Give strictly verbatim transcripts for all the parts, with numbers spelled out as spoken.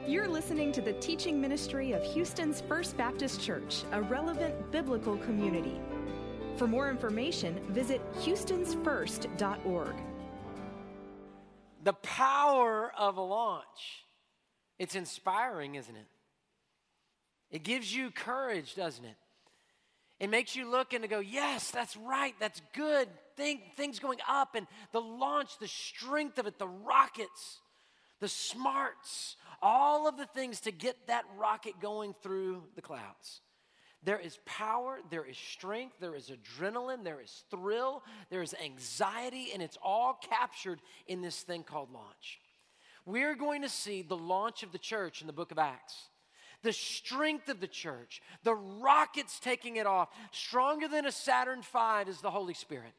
You're listening to the teaching ministry of Houston's First Baptist Church, a relevant biblical community. For more information, visit houstons first dot org. The power of a launch. It's inspiring, isn't it? It gives you courage, doesn't it? It makes you look and to go, yes, that's right, that's good. Thing, things going up, and the launch, the strength of it, the rockets, the smarts, all of the things to get that rocket going through the clouds. There is power, there is strength, there is adrenaline, there is thrill, there is anxiety, and it's all captured in this thing called launch. We're going to see the launch of the church in the book of Acts. The strength of the church, the rockets taking it off. Stronger than a Saturn five is the Holy Spirit.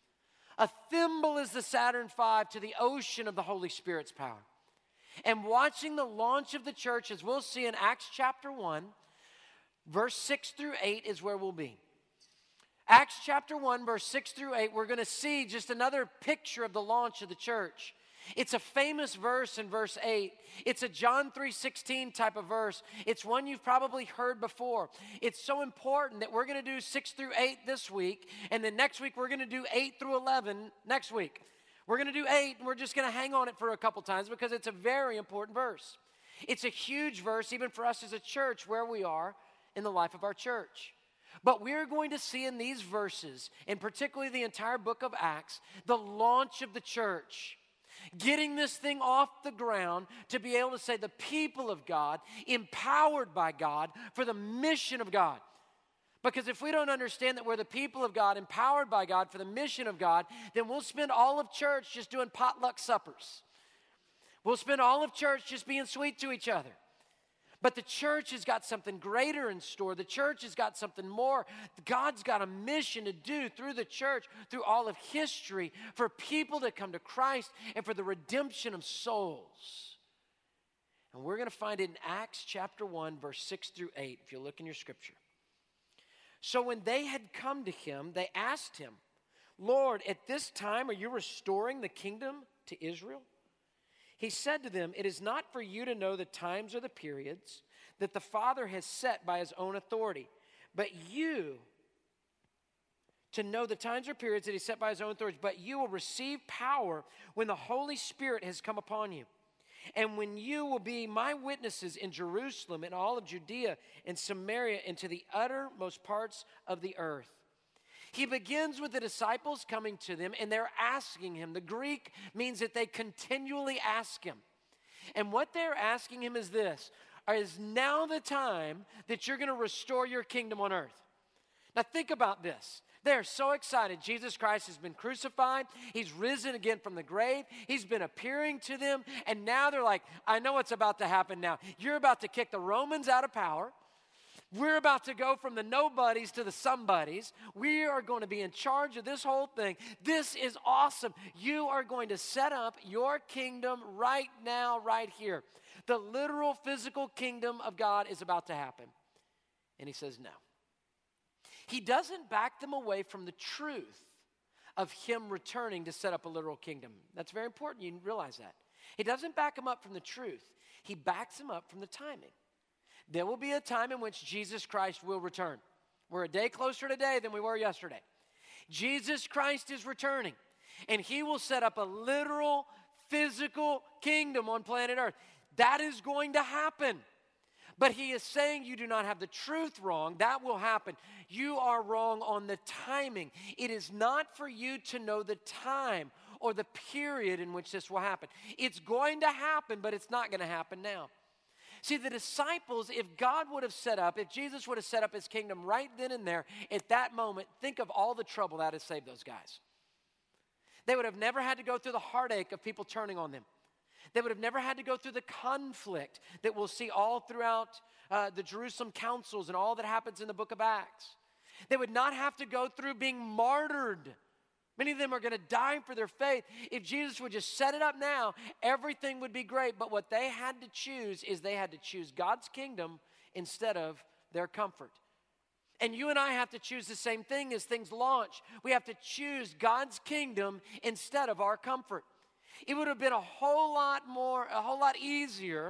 A thimble is the Saturn five to the ocean of the Holy Spirit's power. And watching the launch of the church, as we'll see in Acts chapter one, verse six through eight is where we'll be. Acts chapter one, verse six through eight, we're going to see just another picture of the launch of the church. It's a famous verse in verse eight. It's a John three sixteen type of verse. It's one you've probably heard before. It's so important that we're going to do six through eight this week, and then next week we're going to do eight through eleven next week. We're going to do eight, and we're just going to hang on it for a couple times because it's a very important verse. It's a huge verse even for us as a church where we are in the life of our church. But we're going to see in these verses, and particularly the entire book of Acts, the launch of the church. Getting this thing off the ground to be able to say the people of God, empowered by God for the mission of God. Because if we don't understand that we're the people of God, empowered by God for the mission of God, then we'll spend all of church just doing potluck suppers. We'll spend all of church just being sweet to each other. But the church has got something greater in store. The church has got something more. God's got a mission to do through the church, through all of history, for people to come to Christ and for the redemption of souls. And we're going to find it in Acts chapter one, verse six through eight, if you look in your scripture. So when they had come to him, they asked him, Lord, at this time are you restoring the kingdom to Israel? He said to them, it is not for you to know the times or the periods that the Father has set by his own authority, but you to know the times or periods that he set by his own authority, but you will receive power when the Holy Spirit has come upon you. And when you will be my witnesses in Jerusalem and all of Judea and Samaria and to the uttermost parts of the earth. He begins with the disciples coming to them, and they're asking him. The Greek means that they continually ask him. And what they're asking him is this: is now the time that you're going to restore your kingdom on earth? Now think about this. They're so excited. Jesus Christ has been crucified. He's risen again from the grave. He's been appearing to them. And now they're like, I know what's about to happen now. You're about to kick the Romans out of power. We're about to go from the nobodies to the somebodies. We are going to be in charge of this whole thing. This is awesome. You are going to set up your kingdom right now, right here. The literal physical kingdom of God is about to happen. And he says no. He doesn't back them away from the truth of him returning to set up a literal kingdom. That's very important. You realize that. He doesn't back them up from the truth. He backs them up from the timing. There will be a time in which Jesus Christ will return. We're a day closer today than we were yesterday. Jesus Christ is returning, and he will set up a literal, physical kingdom on planet Earth. That is going to happen. But he is saying you do not have the truth wrong. That will happen. You are wrong on the timing. It is not for you to know the time or the period in which this will happen. It's going to happen, but it's not going to happen now. See, the disciples, if God would have set up, if Jesus would have set up his kingdom right then and there, at that moment, think of all the trouble that has saved those guys. They would have never had to go through the heartache of people turning on them. They would have never had to go through the conflict that we'll see all throughout uh, the Jerusalem councils and all that happens in the book of Acts. They would not have to go through being martyred. Many of them are going to die for their faith. If Jesus would just set it up now, everything would be great. But what they had to choose is they had to choose God's kingdom instead of their comfort. And you and I have to choose the same thing as things launch. We have to choose God's kingdom instead of our comfort. It would have been a whole lot more, a whole lot easier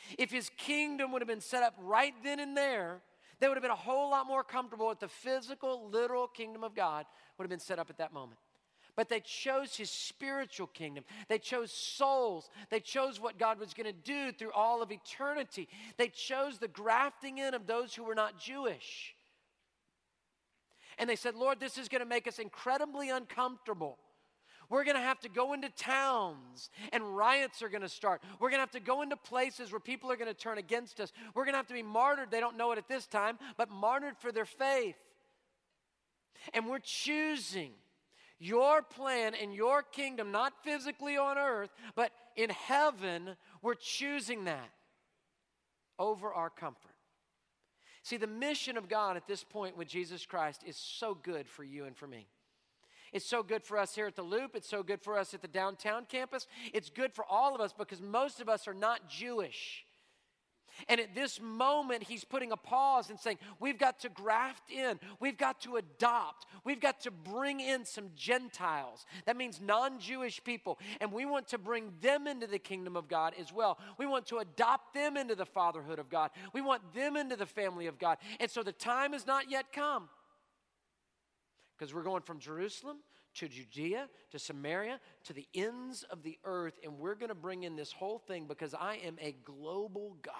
If his kingdom would have been set up right then and there, they would have been a whole lot more comfortable with the physical, literal kingdom of God would have been set up at that moment. But they chose his spiritual kingdom. They chose souls. They chose what God was going to do through all of eternity. They chose the grafting in of those who were not Jewish. And they said, Lord, this is going to make us incredibly uncomfortable. We're going to have to go into towns and riots are going to start. We're going to have to go into places where people are going to turn against us. We're going to have to be martyred. They don't know it at this time, but martyred for their faith. And we're choosing your plan and your kingdom, not physically on earth, but in heaven. We're choosing that over our comfort. See, the mission of God at this point with Jesus Christ is so good for you and for me. It's so good for us here at the Loop. It's so good for us at the downtown campus. It's good for all of us because most of us are not Jewish. And at this moment, he's putting a pause and saying, we've got to graft in. We've got to adopt. We've got to bring in some Gentiles. That means non-Jewish people. And we want to bring them into the kingdom of God as well. We want to adopt them into the fatherhood of God. We want them into the family of God. And so the time has not yet come. Because we're going from Jerusalem to Judea to Samaria to the ends of the earth. And we're going to bring in this whole thing because I am a global God.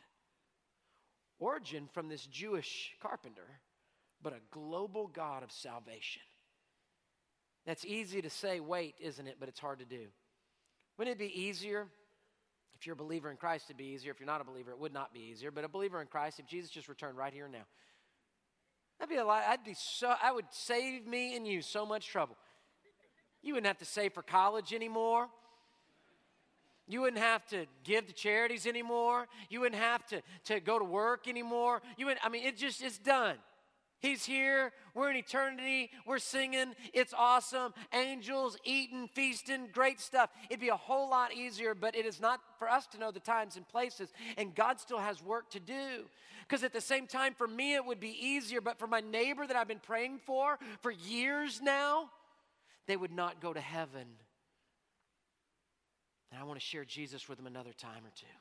Origin from this Jewish carpenter, but a global God of salvation. That's easy to say, wait, isn't it? But it's hard to do. Wouldn't it be easier? If you're a believer in Christ, it'd be easier. If you're not a believer, it would not be easier. But a believer in Christ, if Jesus just returned right here and now, that'd be a lot. I'd be so. I would save me and you so much trouble. You wouldn't have to save for college anymore. You wouldn't have to give to charities anymore. You wouldn't have to, to go to work anymore. You would. I mean, it just it's done. He's here. We're in eternity. We're singing. It's awesome. Angels eating, feasting, great stuff. It'd be a whole lot easier, but it is not for us to know the times and places, and God still has work to do. Because at the same time, for me, it would be easier, but for my neighbor that I've been praying for for years now, they would not go to heaven. And I want to share Jesus with them another time or two.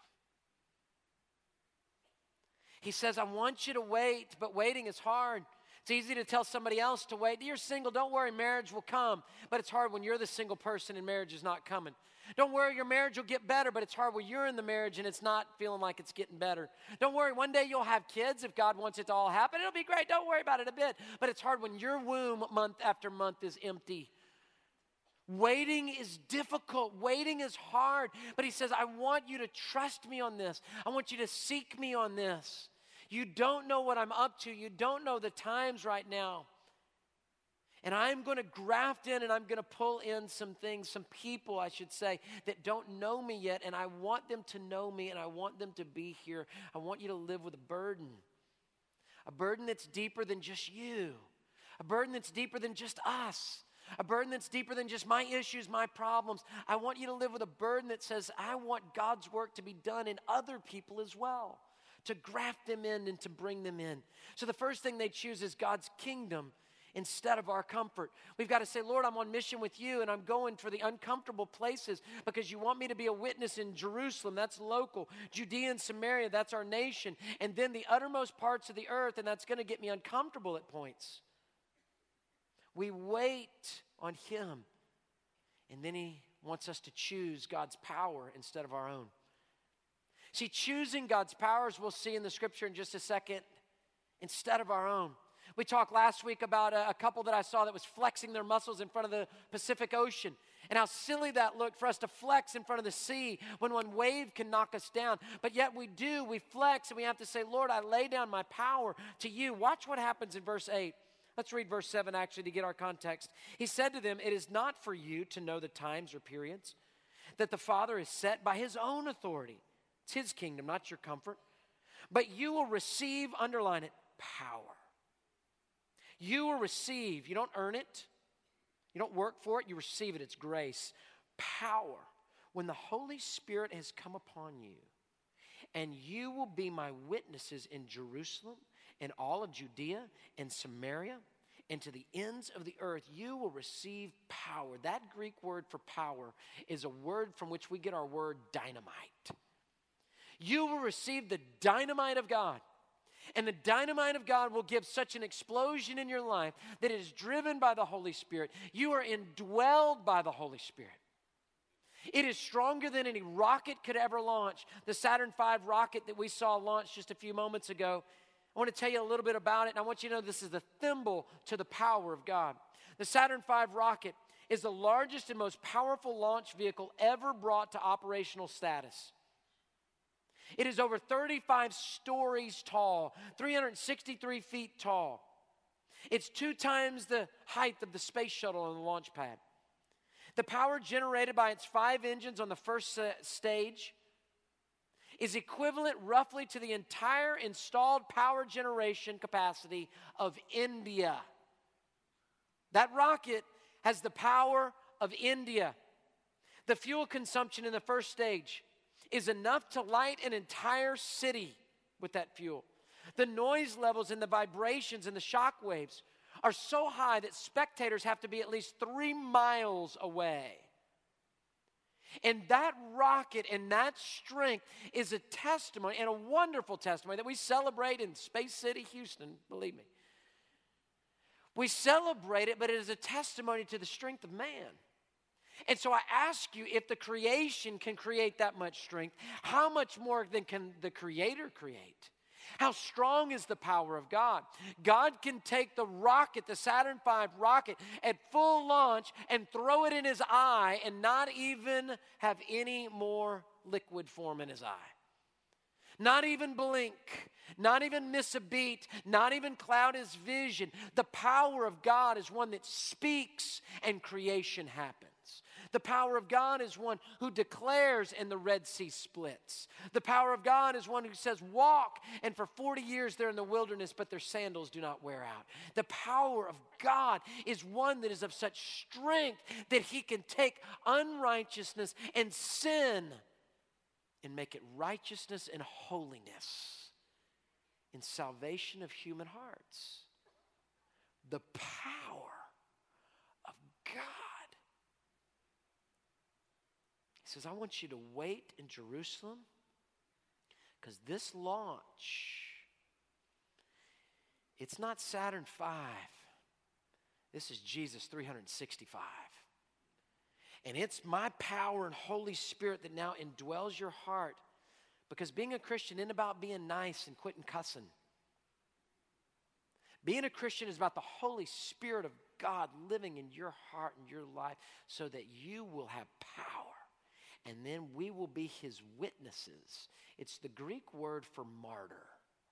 He says, I want you to wait, but waiting is hard. It's easy to tell somebody else to wait. You're single, don't worry, marriage will come. But it's hard when you're the single person and marriage is not coming. Don't worry, your marriage will get better, but it's hard when you're in the marriage and it's not feeling like it's getting better. Don't worry, one day you'll have kids if God wants it to all happen. It'll be great, don't worry about it a bit. But it's hard when your womb month after month is empty. Waiting is difficult. Waiting is hard. But he says, I want you to trust me on this. I want you to seek me on this. You don't know what I'm up to. You don't know the times right now. And I'm going to graft in and I'm going to pull in some things, some people, I should say, that don't know me yet. And I want them to know me and I want them to be here. I want you to live with a burden. A burden that's deeper than just you. A burden that's deeper than just us. A burden that's deeper than just my issues, my problems. I want you to live with a burden that says, I want God's work to be done in other people as well. To graft them in and to bring them in. So the first thing they choose is God's kingdom instead of our comfort. We've got to say, Lord, I'm on mission with you and I'm going for the uncomfortable places because you want me to be a witness in Jerusalem. That's local. Judea and Samaria, that's our nation. And then the uttermost parts of the earth, and that's going to get me uncomfortable at points. We wait on him. And then he wants us to choose God's power instead of our own. See, choosing God's power, as we'll see in the scripture in just a second, instead of our own. We talked last week about a, a couple that I saw that was flexing their muscles in front of the Pacific Ocean. And how silly that looked for us to flex in front of the sea when one wave can knock us down. But yet we do, we flex and we have to say, Lord, I lay down my power to you. Watch what happens in verse eight. Let's read verse seven actually to get our context. He said to them, it is not for you to know the times or periods that the Father is set by his own authority. It's his kingdom, not your comfort. But you will receive, underline it, power. You will receive, you don't earn it. You don't work for it, you receive it. It's grace. Power. When the Holy Spirit has come upon you, and you will be my witnesses in Jerusalem and all of Judea and Samaria and to the ends of the earth, you will receive power. That Greek word for power is a word from which we get our word dynamite. you will receive the dynamite of God. And the dynamite of God will give such an explosion in your life that it is driven by the Holy Spirit. You are indwelled by the Holy Spirit. It is stronger than any rocket could ever launch. The Saturn five rocket that we saw launch just a few moments ago, I want to tell you a little bit about it, and I want you to know this is the thimble to the power of God. The Saturn five rocket is the largest and most powerful launch vehicle ever brought to operational status. It is over thirty-five stories tall, three hundred sixty-three feet tall. It's two times the height of the space shuttle on the launch pad. The power generated by its five engines on the first stage is equivalent roughly to the entire installed power generation capacity of India. That rocket has the power of India. The fuel consumption in the first stage is enough to light an entire city with that fuel. The noise levels and the vibrations and the shock waves are so high that spectators have to be at least three miles away. And that rocket and that strength is a testimony, and a wonderful testimony that we celebrate in Space City, Houston, believe me. We celebrate it, but it is a testimony to the strength of man. And so I ask you, if the creation can create that much strength, how much more than can the Creator create? How strong is the power of God? God can take the rocket, the Saturn five rocket, at full launch and throw it in his eye and not even have any more liquid form in his eye. Not even blink, not even miss a beat, not even cloud his vision. The power of God is one that speaks and creation happens. The power of God is one who declares and the Red Sea splits. The power of God is one who says, walk, and for forty years they're in the wilderness, but their sandals do not wear out. The power of God is one that is of such strength that he can take unrighteousness and sin and make it righteousness and holiness in salvation of human hearts. The power of God. He says, I want you to wait in Jerusalem because this launch, it's not Saturn five. This is Jesus three hundred sixty-five. And it's my power and Holy Spirit that now indwells your heart, because being a Christian isn't about being nice and quitting cussing. Being a Christian is about the Holy Spirit of God living in your heart and your life so that you will have power. And then we will be his witnesses. It's the Greek word for martyr.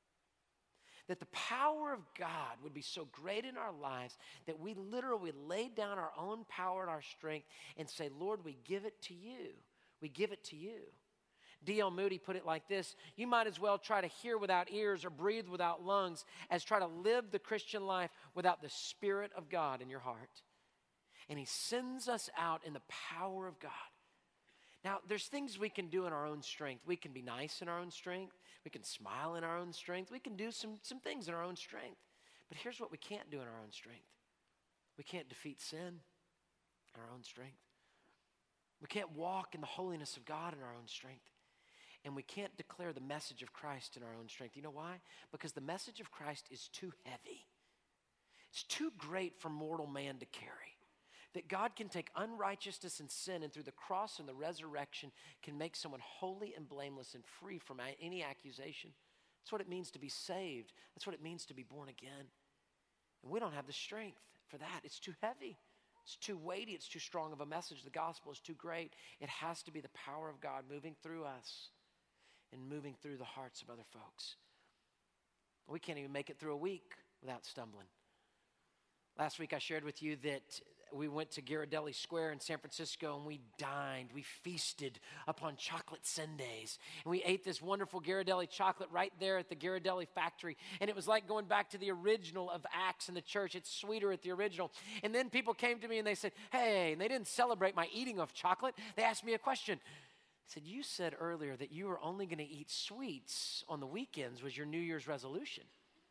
That the power of God would be so great in our lives that we literally lay down our own power and our strength and say, Lord, we give it to you. We give it to you. D L Moody put it like this: you might as well try to hear without ears or breathe without lungs as try to live the Christian life without the Spirit of God in your heart. And he sends us out in the power of God. Now, there's things we can do in our own strength. We can be nice in our own strength. We can smile in our own strength. We can do some, some things in our own strength. But here's what we can't do in our own strength. We can't defeat sin in our own strength. We can't walk in the holiness of God in our own strength. And we can't declare the message of Christ in our own strength. You know why? Because the message of Christ is too heavy. It's too great for mortal man to carry. That God can take unrighteousness and sin, and through the cross and the resurrection can make someone holy and blameless and free from any accusation. That's what it means to be saved. That's what it means to be born again. And we don't have the strength for that. It's too heavy. It's too weighty. It's too strong of a message. The gospel is too great. It has to be the power of God moving through us and moving through the hearts of other folks. We can't even make it through a week without stumbling. Last week I shared with you that we went to Ghirardelli Square in San Francisco and we dined, we feasted upon chocolate sundaes. And we ate this wonderful Ghirardelli chocolate right there at the Ghirardelli factory. And it was like going back to the original of Acts in the church. It's sweeter at the original. And then people came to me and they said, hey, and they didn't celebrate my eating of chocolate. They asked me a question. I said, you said earlier that you were only going to eat sweets on the weekends was your New Year's resolution.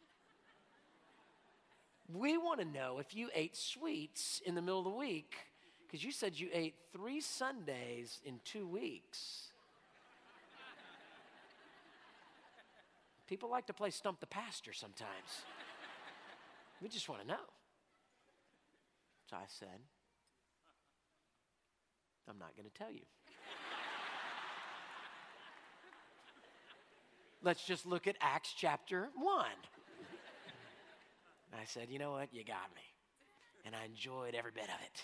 We want to know if you ate sweets in the middle of the week, because you said you ate three Sundays in two weeks. People like to play stump the pastor sometimes. We just want to know. So I said, I'm not going to tell you. Let's just look at Acts chapter one. I said, you know what? You got me. And I enjoyed every bit of it.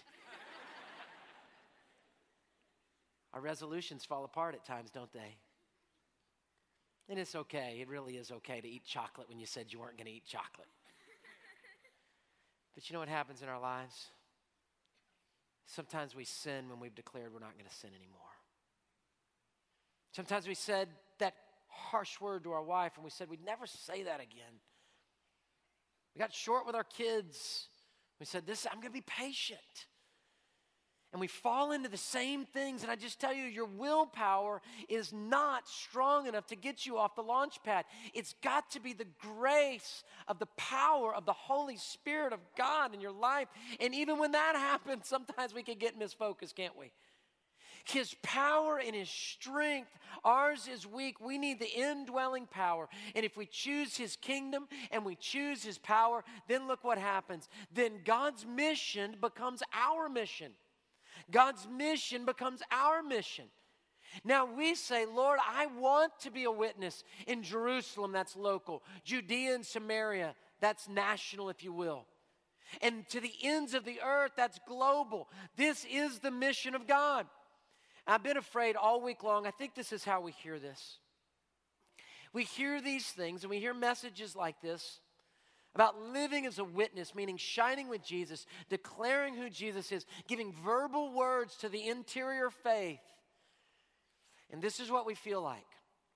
Our resolutions fall apart at times, don't they? And it's okay. It really is okay to eat chocolate when you said you weren't going to eat chocolate. But you know what happens in our lives? Sometimes we sin when we've declared we're not going to sin anymore. Sometimes we said that harsh word to our wife and we said we'd never say that again. We got short with our kids. We said, "This, I'm going to be patient." And we fall into the same things. And I just tell you, your willpower is not strong enough to get you off the launch pad. It's got to be the grace of the power of the Holy Spirit of God in your life. And even when that happens, sometimes we can get misfocused, can't we? His power and His strength, ours is weak. We need the indwelling power. And if we choose His kingdom and we choose His power, then look what happens. Then God's mission becomes our mission. God's mission becomes our mission. Now we say, Lord, I want to be a witness in Jerusalem, that's local. Judea and Samaria, that's national, if you will. And to the ends of the earth, that's global. This is the mission of God. I've been afraid all week long. I think this is how we hear this. We hear these things and we hear messages like this about living as a witness, meaning shining with Jesus, declaring who Jesus is, giving verbal words to the interior faith. And this is what we feel like.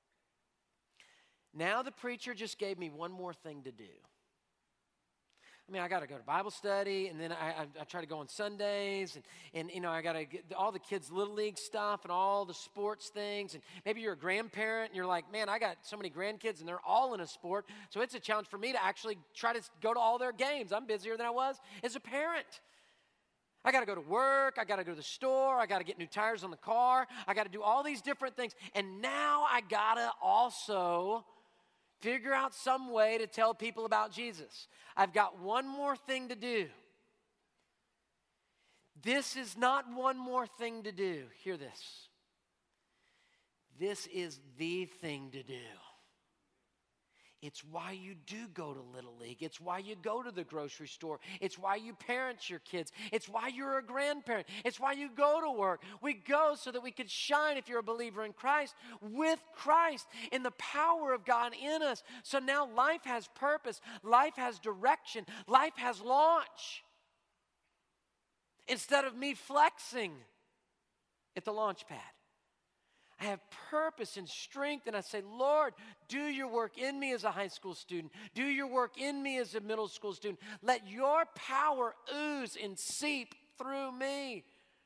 Now the preacher just gave me one more thing to do. I mean, I got to go to Bible study, and then I, I, I try to go on Sundays, and, and you know, I got to get all the kids' Little League stuff and all the sports things, and maybe you're a grandparent, and you're like, man, I got so many grandkids, and they're all in a sport, so it's a challenge for me to actually try to go to all their games. I'm busier than I was as a parent. I got to go to work, I got to go to the store, I got to get new tires on the car, I got to do all these different things, and now I got to also figure out some way to tell people about Jesus. I've got one more thing to do. This is not one more thing to do. Hear this. This is the thing to do. It's why you do go to Little League. It's why you go to the grocery store. It's why you parent your kids. It's why you're a grandparent. It's why you go to work. We go so that we could shine, if you're a believer in Christ, with Christ in the power of God in us. So now life has purpose. Life has direction. Life has launch. Instead of me flexing at the launch pad, I have purpose and strength, and I say, Lord, do your work in me as a high school student. Do your work in me as a middle school student. Let your power ooze and seep through me.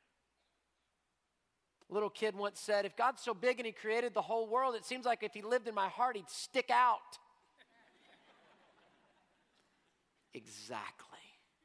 A little kid once said, if God's so big and He created the whole world, it seems like if He lived in my heart, He'd stick out. Exactly.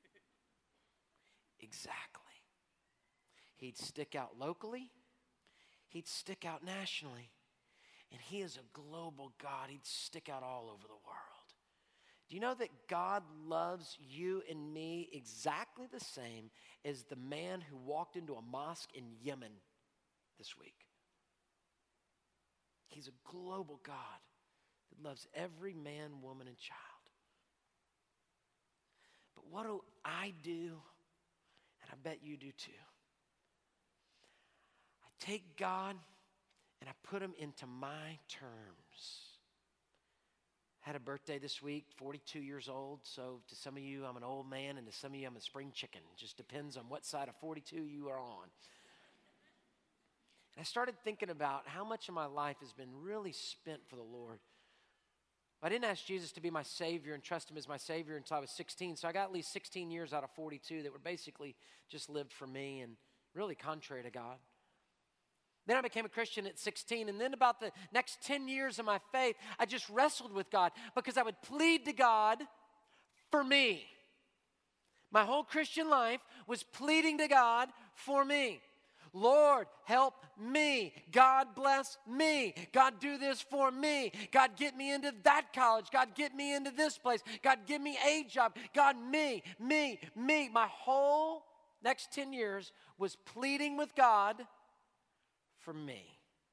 Exactly. He'd stick out locally. He'd stick out nationally. And He is a global God. He'd stick out all over the world. Do you know that God loves you and me exactly the same as the man who walked into a mosque in Yemen this week? He's a global God that loves every man, woman, and child. But what do I do? And I bet you do too. Take God and I put Him into my terms. Had a birthday this week, forty-two years old. So to some of you, I'm an old man, and to some of you, I'm a spring chicken. It just depends on what side of forty-two you are on. And I started thinking about how much of my life has been really spent for the Lord. I didn't ask Jesus to be my Savior and trust Him as my Savior until I was sixteen. So I got at least sixteen years out of forty-two that were basically just lived for me and really contrary to God. Then I became a Christian at sixteen, and then about the next ten years of my faith, I just wrestled with God because I would plead to God for me. My whole Christian life was pleading to God for me. Lord, help me. God, bless me. God, do this for me. God, get me into that college. God, get me into this place. God, give me a job. God, me, me, me. My whole next ten years was pleading with God for me.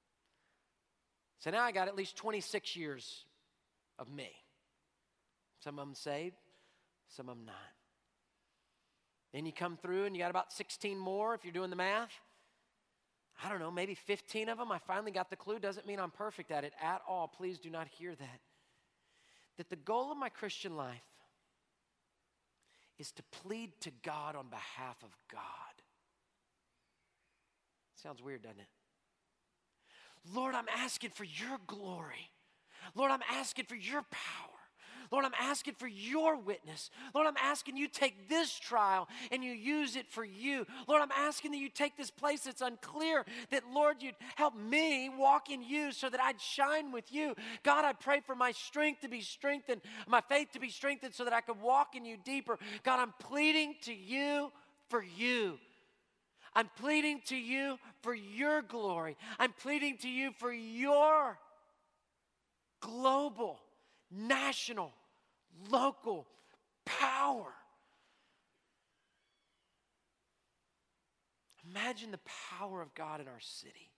So now I got at least twenty-six years of me. Some of them saved, some of them not. Then you come through and you got about sixteen more if you're doing the math. I don't know, maybe fifteen of them. I finally got the clue. Doesn't mean I'm perfect at it at all. Please do not hear that. That the goal of my Christian life is to plead to God on behalf of God. Sounds weird, doesn't it? Lord, I'm asking for your glory. Lord, I'm asking for your power. Lord, I'm asking for your witness. Lord, I'm asking you take this trial and you use it for you. Lord, I'm asking that you take this place that's unclear, that, Lord, you'd help me walk in you so that I'd shine with you. God, I pray for my strength to be strengthened, my faith to be strengthened so that I could walk in you deeper. God, I'm pleading to you for you. I'm pleading to you for your glory. I'm pleading to you for your global, national, local power. Imagine the power of God in our city.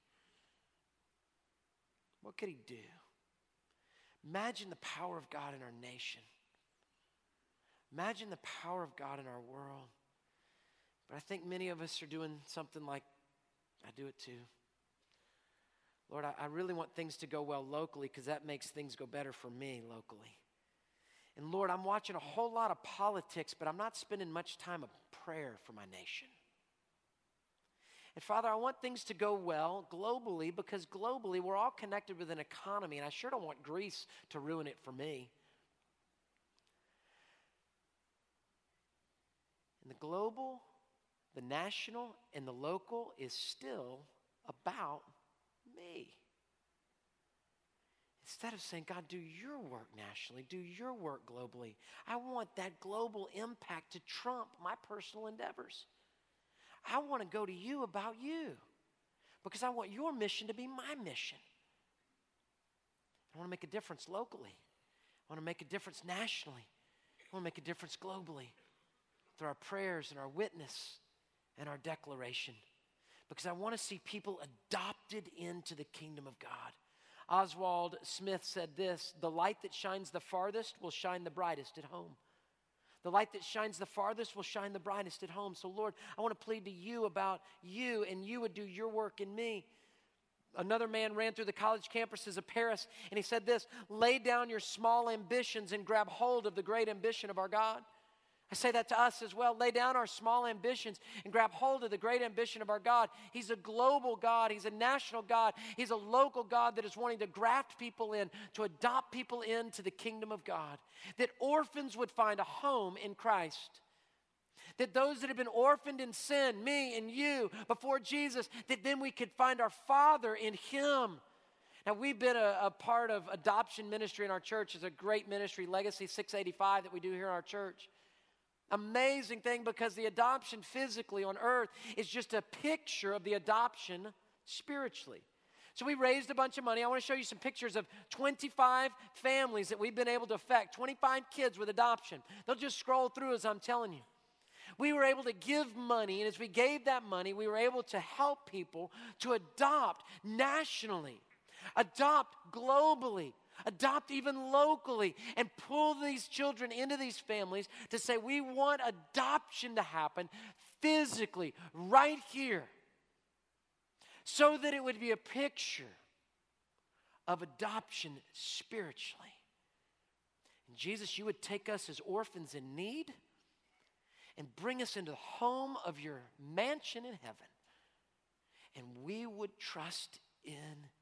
What could he do? Imagine the power of God in our nation. Imagine the power of God in our world. But I think many of us are doing something like I do it too. Lord, I, I really want things to go well locally because that makes things go better for me locally. And Lord, I'm watching a whole lot of politics, but I'm not spending much time of prayer for my nation. And Father, I want things to go well globally because globally we're all connected with an economy, and I sure don't want Greece to ruin it for me. And the global, the national, and the local is still about me. Instead of saying, God, do your work nationally, do your work globally. I want that global impact to trump my personal endeavors. I want to go to you about you because I want your mission to be my mission. I want to make a difference locally. I want to make a difference nationally. I want to make a difference globally through our prayers and our witness and our declaration, because I want to see people adopted into the kingdom of God. Oswald Smith said this: the light that shines the farthest will shine the brightest at home. The light that shines the farthest will shine the brightest at home. So Lord, I want to plead to you about you, and you would do your work in me. Another man ran through the college campuses of Paris, and he said this: lay down your small ambitions and grab hold of the great ambition of our God. I say that to us as well. Lay down our small ambitions and grab hold of the great ambition of our God. He's a global God. He's a national God. He's a local God that is wanting to graft people in, to adopt people into the kingdom of God. That orphans would find a home in Christ. That those that have been orphaned in sin, me and you, before Jesus, that then we could find our Father in Him. Now, we've been a, a part of adoption ministry in our church. It's a great ministry, Legacy six eighty-five, that we do here in our church. Amazing thing, because the adoption physically on earth is just a picture of the adoption spiritually. So we raised a bunch of money. I want to show you some pictures of twenty-five families that we've been able to affect, twenty-five kids with adoption. They'll just scroll through as I'm telling you. We were able to give money, and as we gave that money, we were able to help people to adopt nationally, adopt globally, adopt even locally, and pull these children into these families to say, we want adoption to happen physically right here, so that it would be a picture of adoption spiritually. And Jesus, you would take us as orphans in need and bring us into the home of your mansion in heaven, and we would trust in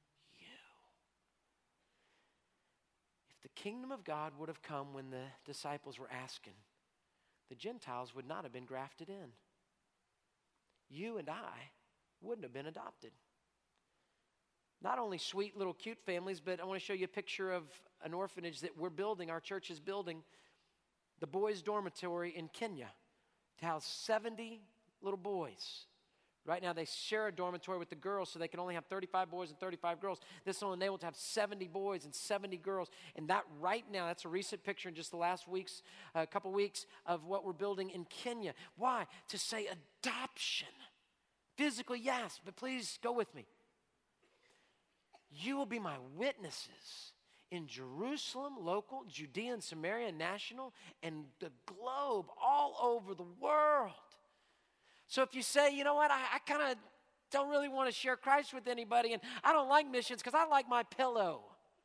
the kingdom of God would have come when the disciples were asking. The Gentiles would not have been grafted in. You and I wouldn't have been adopted. Not only sweet little cute families, but I want to show you a picture of an orphanage that we're building, our church is building, the boys' dormitory in Kenya, to house seventy little boys Right now, they share a dormitory with the girls, so they can only have thirty-five boys and thirty-five girls. This will enable to have seventy boys and seventy girls. And that right now, that's a recent picture in just the last weeks, a uh, couple weeks of what we're building in Kenya. Why? To say adoption. Physically, yes, but please go with me. You will be my witnesses in Jerusalem, local, Judea and Samaria, national, and the globe, all over the world. So if you say, you know what, I, I kind of don't really want to share Christ with anybody, and I don't like missions because I like my pillow.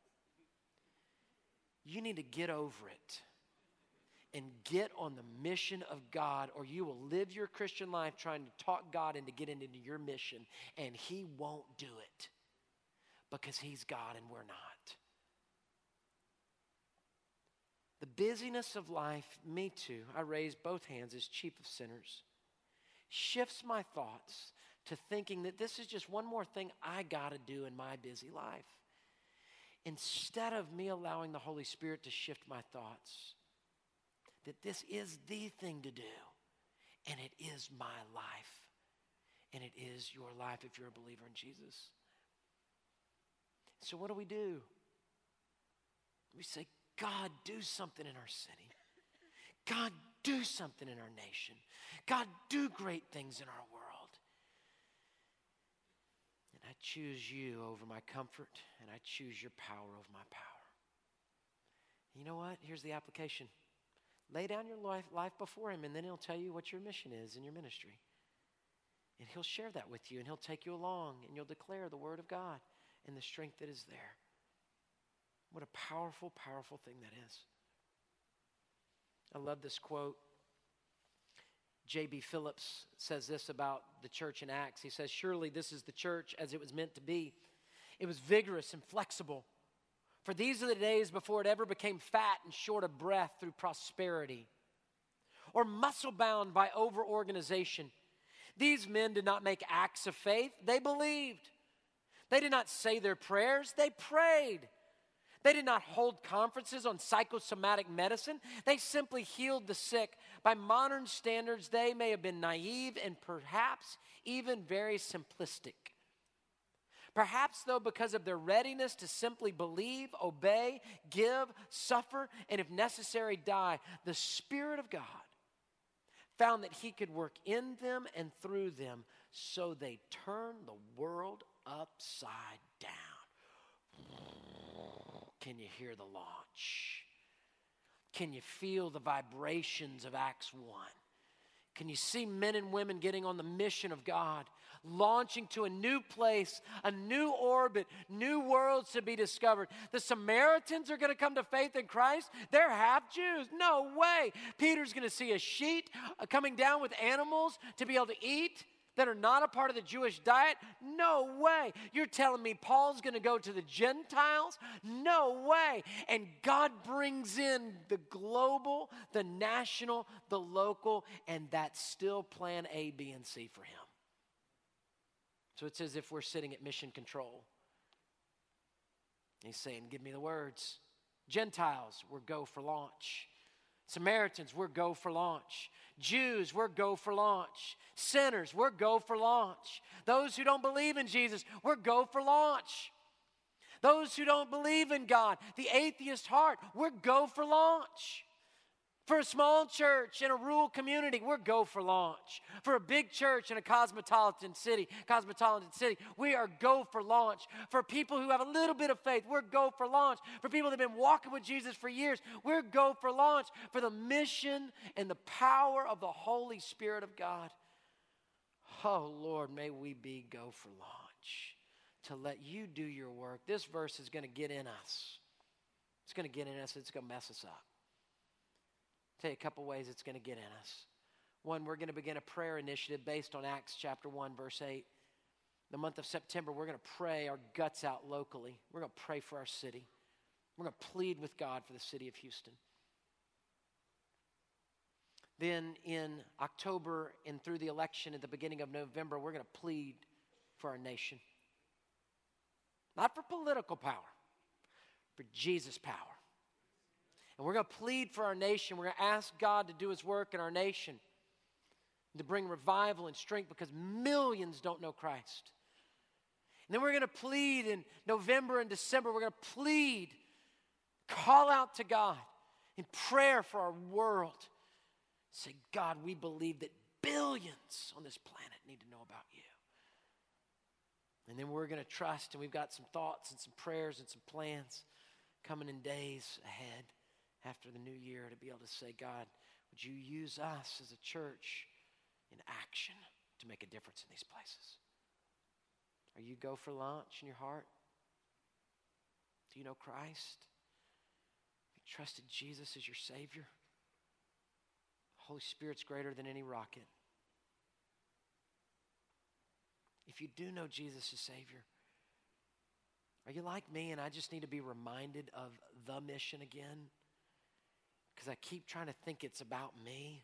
You need to get over it and get on the mission of God, or you will live your Christian life trying to talk God into getting into your mission, and he won't do it because he's God and we're not. The busyness of life, me too, I raise both hands as chief of sinners, shifts my thoughts to thinking that this is just one more thing I got to do in my busy life. Instead of me allowing the Holy Spirit to shift my thoughts, that this is the thing to do, and it is my life, and it is your life if you're a believer in Jesus. So what do we do? We say, God, do something in our city. God, do something in our nation. God, do great things in our world. And I choose you over my comfort, and I choose your power over my power. You know what? Here's the application. Lay down your life, life before him, and then he'll tell you what your mission is in your ministry. And he'll share that with you, and he'll take you along, and you'll declare the word of God and the strength that is there. What a powerful, powerful thing that is. I love this quote. J B Phillips says this about the church in Acts. He says, surely this is the church as it was meant to be. It was vigorous and flexible. For these are the days before it ever became fat and short of breath through prosperity, or muscle-bound by over-organization. These men did not make acts of faith. They believed. They did not say their prayers. They prayed. They did not hold conferences on psychosomatic medicine. They simply healed the sick. By modern standards, they may have been naive and perhaps even very simplistic. Perhaps, though, because of their readiness to simply believe, obey, give, suffer, and if necessary, die, the Spirit of God found that he could work in them and through them, so they turned the world upside down. Can you hear the launch? Can you feel the vibrations of Acts one? Can you see men and women getting on the mission of God, launching to a new place, a new orbit, new worlds to be discovered? The Samaritans are going to come to faith in Christ. They're half Jews. No way. Peter's going to see a sheet coming down with animals to be able to eat that are not a part of the Jewish diet? No way. You're telling me Paul's going to go to the Gentiles? No way. And God brings in the global, the national, the local, and that's still plan A, B, and C for him. So it's as if we're sitting at mission control. He's saying, give me the words. Gentiles, we're go for launch. Samaritans, we're go for launch. Jews, we're go for launch. Sinners, we're go for launch. Those who don't believe in Jesus, we're go for launch. Those who don't believe in God, the atheist heart, we're go for launch. For a small church in a rural community, we're go for launch. For a big church in a cosmopolitan city, cosmopolitan city, we are go for launch. For people who have a little bit of faith, we're go for launch. For people that have been walking with Jesus for years, we're go for launch. For the mission and the power of the Holy Spirit of God. Oh, Lord, may we be go for launch to let you do your work. This verse is going to get in us. It's going to get in us. It's going to mess us up. Tell you a couple ways it's going to get in us. One, we're going to begin a prayer initiative based on Acts chapter one, verse eight. The month of September, we're going to pray our guts out locally. We're going to pray for our city. We're going to plead with God for the city of Houston. Then in October and through the election at the beginning of November, we're going to plead for our nation. Not for political power, for Jesus' power. And we're going to plead for our nation. We're going to ask God to do his work in our nation. to bring revival and strength because millions don't know Christ. And then we're going to plead in November and December. We're going to plead, call out to God in prayer for our world. Say, God, we believe that billions on this planet need to know about you. And then we're going to trust, and we've got some thoughts and some prayers and some plans coming in days ahead after the new year to be able to say, God, would you use us as a church in action to make a difference in these places? Are you go for lunch in your heart? Do you know Christ? Have you trusted Jesus as your Savior? The Holy Spirit's greater than any rocket. If you do know Jesus as Savior, are you like me and I just need to be reminded of the mission again? Because I keep trying to think it's about me.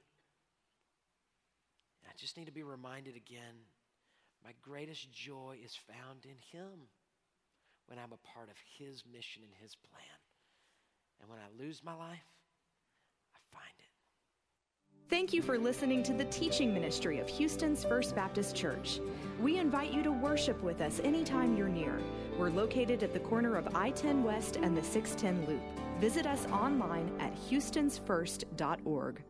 I just need to be reminded again, my greatest joy is found in Him when I'm a part of His mission and His plan. And when I lose my life, I find it. Thank you for listening to the teaching ministry of Houston's First Baptist Church. We invite you to worship with us anytime you're near. We're located at the corner of I ten West and the six ten Loop. Visit us online at houstons first dot org.